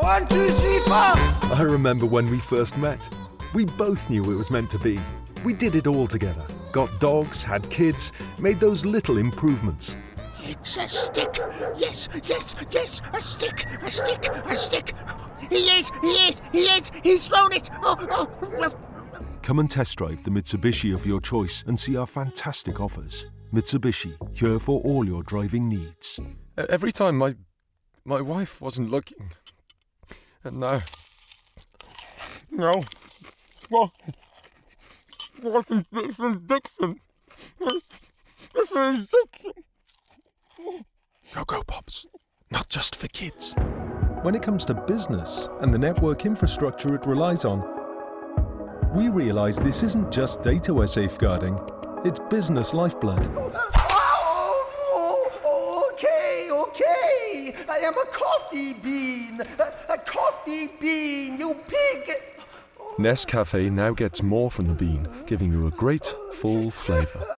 1, 2, 3, 4. I remember when we first met. We both knew it was meant to be. We did it all together. Got dogs, had kids, made those little improvements. It's a stick. Yes, a stick. He is. He's thrown it. Oh. Come and test drive the Mitsubishi of your choice and see our fantastic offers. Mitsubishi, here for all your driving needs. Every time my wife wasn't looking. And now... No. What is this addiction? This is addiction. Go, Pops. Not just for kids. When it comes to business and the network infrastructure it relies on, we realise this isn't just data we're safeguarding, it's business lifeblood. Okay. I am a coffee bean. A coffee bean, you pig. Nescafe now gets more from the bean, giving you a great, full flavour.